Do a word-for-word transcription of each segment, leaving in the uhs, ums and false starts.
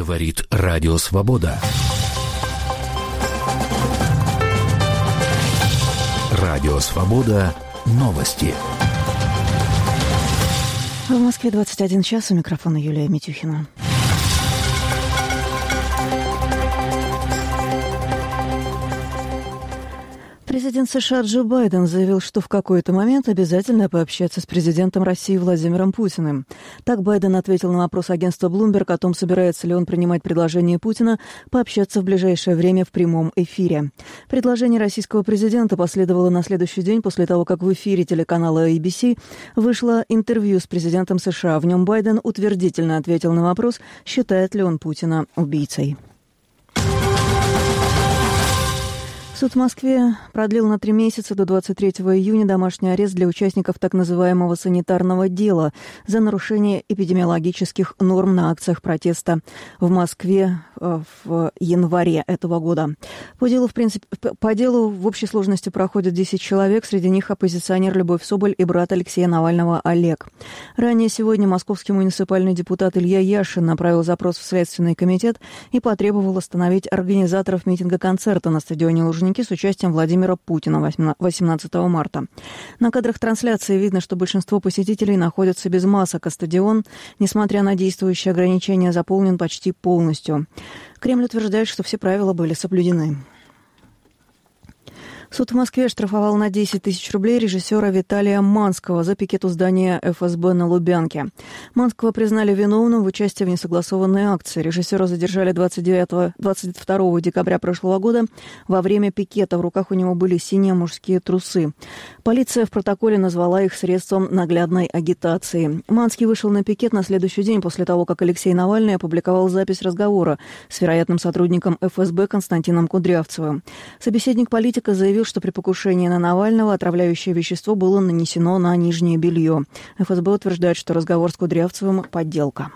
Говорит Радио Свобода. Радио Свобода. Новости. В Москве двадцать один час. У микрофона Юлия Митюхина. Президент США Джо Байден заявил, что в какой-то момент обязательно пообщается с президентом России Владимиром Путиным. Так Байден ответил на вопрос агентства Bloomberg о том, собирается ли он принимать предложение Путина пообщаться в ближайшее время в прямом эфире. Предложение российского президента последовало на следующий день после того, как в эфире телеканала эй би си вышло интервью с президентом США. В нем Байден утвердительно ответил на вопрос, считает ли он Путина убийцей. Суд в Москве продлил на три месяца до двадцать третьего июня домашний арест для участников так называемого санитарного дела за нарушение эпидемиологических норм на акциях протеста в Москве в январе этого года. По делу, в принципе, по делу в общей сложности проходят десять человек, среди них оппозиционер Любовь Соболь и брат Алексея Навального Олег. Ранее сегодня московский муниципальный депутат Илья Яшин направил запрос в Следственный комитет и потребовал остановить организаторов митинга-концерта на стадионе Лужники с участием Владимира Путина восемнадцатого марта. На кадрах трансляции видно, что большинство посетителей находятся без масок, а стадион, несмотря на действующие ограничения, заполнен почти полностью. Кремль утверждает, что все правила были соблюдены. Суд в Москве оштрафовал на десять тысяч рублей режиссера Виталия Манского за пикет у здания эф эс бэ на Лубянке. Манского признали виновным в участии в несогласованной акции. Режиссера задержали двадцать девятого, двадцать второго декабря прошлого года во время пикета. В руках у него были синие мужские трусы. Полиция в протоколе назвала их средством наглядной агитации. Манский вышел на пикет на следующий день после того, как Алексей Навальный опубликовал запись разговора с вероятным сотрудником эф эс бэ Константином Кудрявцевым. Собеседник политика заявил, что при покушении на Навального отравляющее вещество было нанесено на нижнее белье. эф эс бэ утверждает, что разговор с Кудрявцевым – подделка.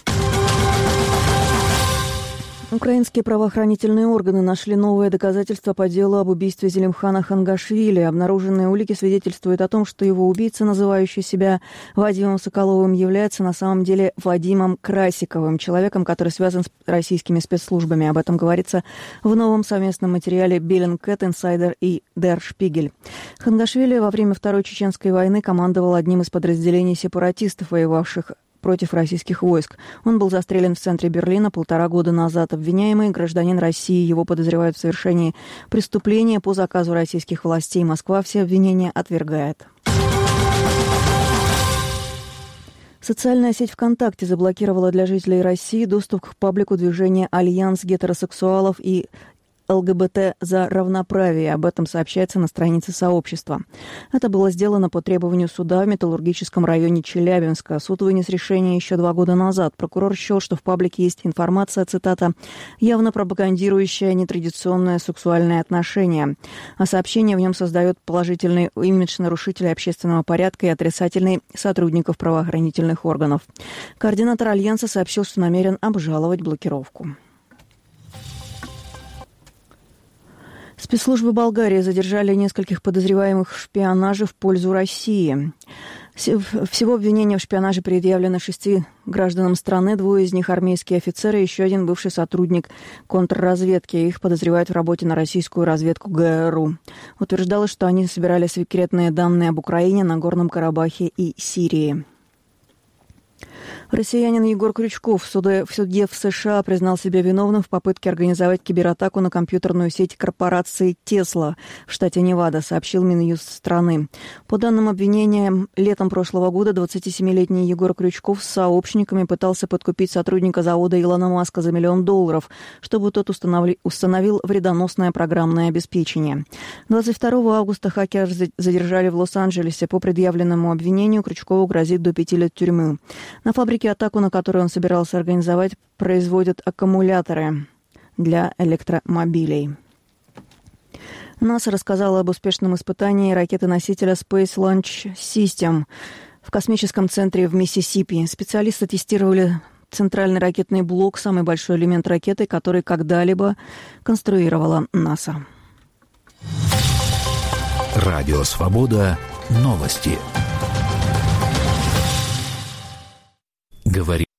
Украинские правоохранительные органы нашли новые доказательства по делу об убийстве Зелимхана Хангашвили. Обнаруженные улики свидетельствуют о том, что его убийца, называющий себя Вадимом Соколовым, является на самом деле Вадимом Красиковым, человеком, который связан с российскими спецслужбами. Об этом говорится в новом совместном материале Bellingcat Insider и Der Spiegel. Хангашвили во время Второй Чеченской войны командовал одним из подразделений сепаратистов, воевавших против российских войск. Он был застрелен в центре Берлина полтора года назад. Обвиняемый гражданин России. Его подозревают в совершении преступления по заказу российских властей. Москва все обвинения отвергает. Социальная сеть ВКонтакте заблокировала для жителей России доступ к паблику движения «Альянс гетеросексуалов» и эл гэ бэ тэ за равноправие. Об этом сообщается на странице сообщества. Это было сделано по требованию суда в Металлургическом районе Челябинска. Суд вынес решение еще два года назад. Прокурор счел, что в паблике есть информация, цитата, «явно пропагандирующая нетрадиционное сексуальное отношение». А сообщение в нем создает положительный имидж нарушителей общественного порядка и отрицательный сотрудников правоохранительных органов. Координатор Альянса сообщил, что намерен обжаловать блокировку. Спецслужбы Болгарии задержали нескольких подозреваемых в шпионаже в пользу России. Всего обвинения в шпионаже предъявлено шести гражданам страны, двое из них армейские офицеры, еще один бывший сотрудник контрразведки. Их подозревают в работе на российскую разведку гэ эр у. Утверждалось, что они собирали секретные данные об Украине, Нагорном Карабахе и Сирии. Россиянин Егор Крючков в суде, в суде в США признал себя виновным в попытке организовать кибератаку на компьютерную сеть корпорации «Тесла» в штате Невада, сообщил Минюст страны. По данным обвинения, летом прошлого года двадцатисемилетний Егор Крючков с сообщниками пытался подкупить сотрудника завода Илона Маска за миллион долларов, чтобы тот установил, установил вредоносное программное обеспечение. двадцать второго августа хакера задержали в Лос-Анджелесе. По предъявленному обвинению Крючкову грозит до пяти лет тюрьмы. На фабрике, атаку на которую он собирался организовать, производят аккумуляторы для электромобилей. НАСА рассказала об успешном испытании ракеты-носителя Space Launch System в космическом центре в Миссисипи. Специалисты тестировали центральный ракетный блок, самый большой элемент ракеты, который когда-либо конструировала НАСА. Радио Свобода. Новости. Говорит